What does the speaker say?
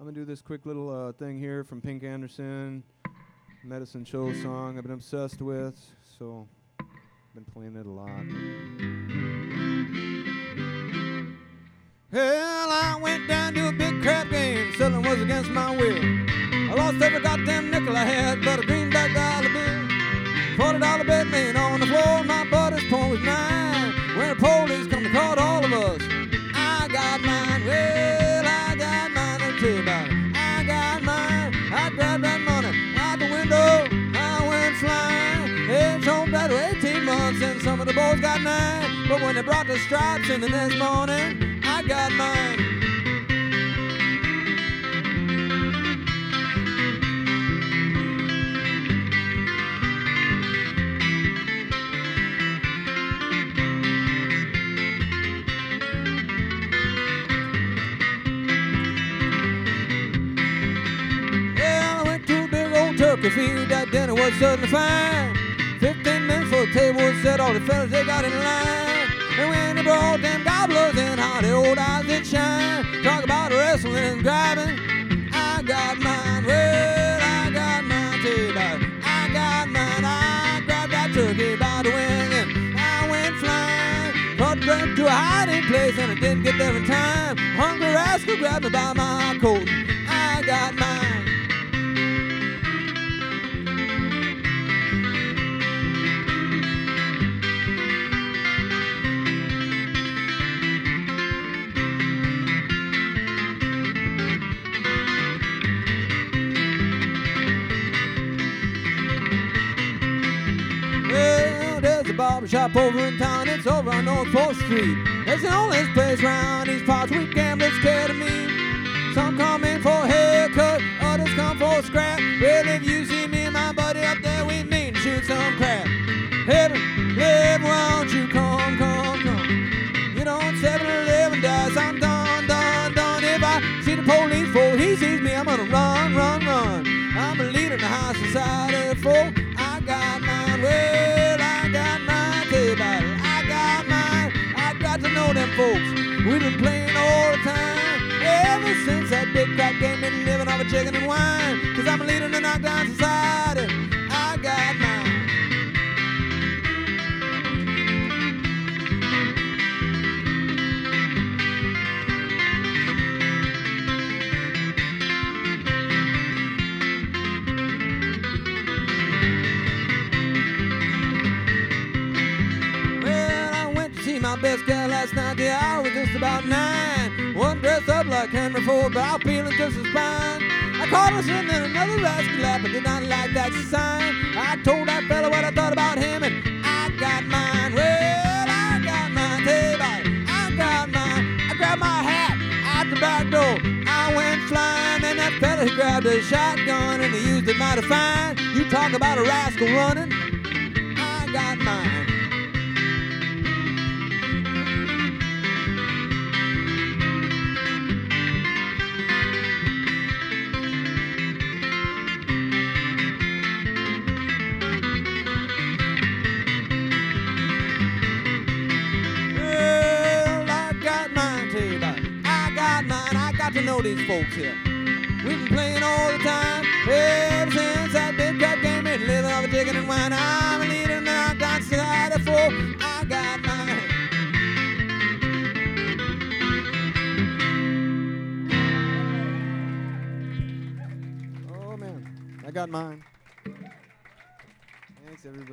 I'm going to do this quick little thing here from Pink Anderson, Medicine Show song I've been obsessed with, so I've been playing it a lot. Well, I went down to a big crap game, selling was against my will. I lost every goddamn nickel I had, but a greenback dollar bill. $40 bet laying on the floor, my buddy's phone was mine. When the police come to call all of us, I got mine. Well, I got mine, let me tell you about it. I got mine, I grabbed that money out the window, I went flying. It's home that 18 months and some of the boys got 9. But when they brought the stripes in the next morning, I got mine. Turkey feed, that dinner was certainly fine. 15 minutes for the table was set, all the fellas they got in line. And when they brought them gobblers in, how the old eyes did shine. Talk about wrestling and grabbing, I got mine. Well, I got mine, tell you about it. I got mine, I grabbed that turkey by the wing and I went flying. Put drink to a hiding place and I didn't get there in time. Hungry rascal grabbed me by my coat, I got mine. Barber shop over in town, it's over on North 4th Street. It's the only place around these parts we gamblers care to meet. Some come in for a haircut, others come for a scrap. Well, if you see me and my buddy up there, we mean to shoot some crap. Heaven, live, won't you come, come, come. You don't 7-Eleven dice, I'm done, done, done. If I see the police before he sees me, I'm gonna run, run, run. I'm a leader in the high society, folk. I got mine, well, I got mine, tell you about it. I got mine, I got to know them folks. We've been playing all the time, ever since that big crack game, been living off of chicken and wine. Cause I'm a leader in the knockdown society, I got mine. My best gal last night, the hour was just about 9. One dressed up like Henry Ford, but I'm feeling just as fine. I caught her sitting in another rascal lap, but did not like that sign. I told that fella what I thought about him, and I got mine. Well, I got mine, tell you about it. I got mine. I grabbed my hat out the back door. I went flying, and that fella he grabbed a shotgun, and he used it mighty fine. You talk about a rascal running, I got mine. To know these folks here. We've been playing all the time, ever since that big crap game, been living off of chicken and wine. I'm a leader in the knockdown society, folk. I got mine. Oh man, I got mine. Thanks everybody.